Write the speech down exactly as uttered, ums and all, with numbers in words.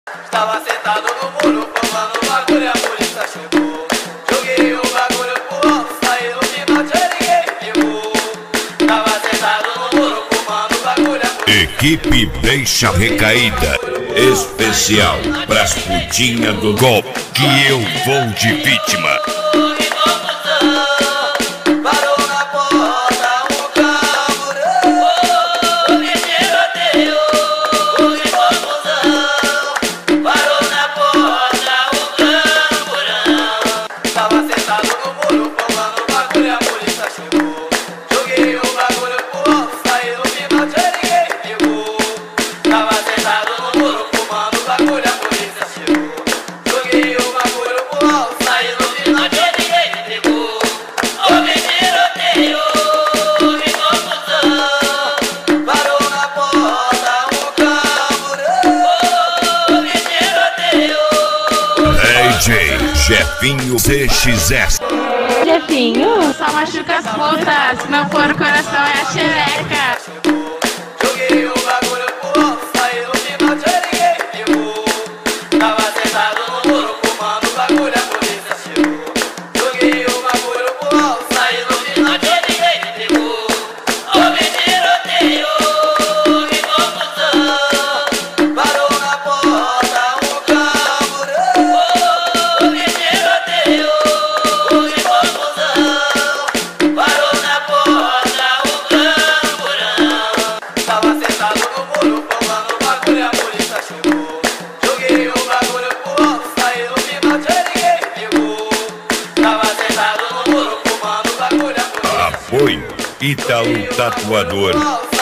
Estava sentado no muro, fumando bagulho e a polícia chegou. Joguei o bagulho pro alto, saí no pinote e ninguém pegou. Estava sentado no muro, fumando bagulho e a polícia. Equipe Deixa Recaída. Especial pras putinhas do golpe, que eu vou de vítima. Jefinho C X S. Jefinho, só machuca as putas, não pôr o coração é a xereca. Joguei o bagulho pro alto, saí no pinote e ninguém pegou. Tava sentado no muro, fumando bagulho, a polícia chegou. Joguei o bagulho pro alto, saí no pinote e ninguém pegou. Houve tiroteio, houve confusão, parou na porta um camburão. Houve tiroteio, houve confusão, parou na porta um camburão. Tava sentado no muro, fumando bagulho, a polícia chegou. Joguei o bagulho pro alto, saí no pinote e ninguém pegou. Tava sentado no muro, fumando bagulho, a polícia chegou. Apoio Itaú Tatuador.